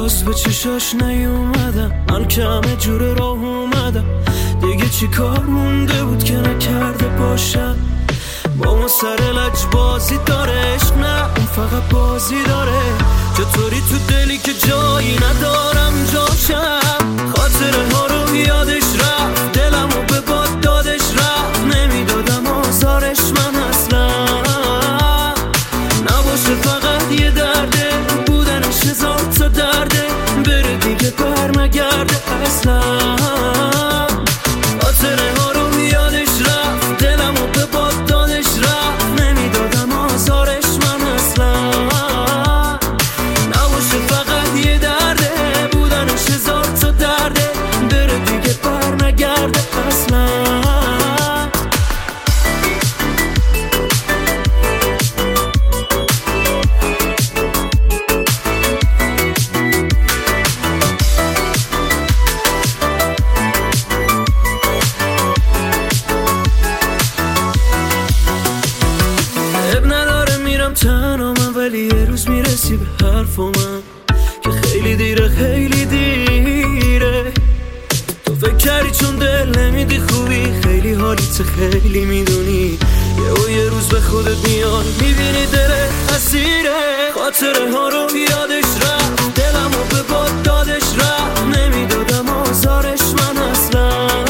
باز به چشاش نیومدم، من که همه جور راه اومدم. دیگه چی کار مونده بود که نکرده باشم. با ما سر لج بازی داره، عشق نه اون فقط بازی داره. چطوری تو دلی که جایی ندارم جاشم. خاطره ها رو یادش رفت، دلم رو به باد دادش رفت. نمیدادم آزارش من اصلا نباشه، فقط یه درده بودنش هزار تا درده. بره دیگه بر نگرده اصلا. خاطره ها رو یادش رفت، دلم رو به باد دادش رفت. نمیدادم آزارش من اصلا نباشه، فقط یه درده بودنش هزار تا درده. بره دیگه بر نگرده اصلا. تنها من، ولی یه روز میرسی به حرف من که خیلی دیره خیلی دیره. تو فکر کردی چون دل نمیدی خوبی، خیلی حالیت خیلی میدونی. یه روز به خودت میاد میبینی دلت اسیره. خاطره ها رو یادش رفت، دلم رو به باد دادش رفت. نمیدادم آزارش من اصلا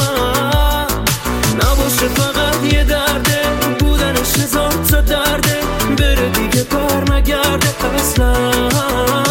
نباشه، فقط یه درده بودنش هزار تا درده. بره دیگه بر نگرده اصلا.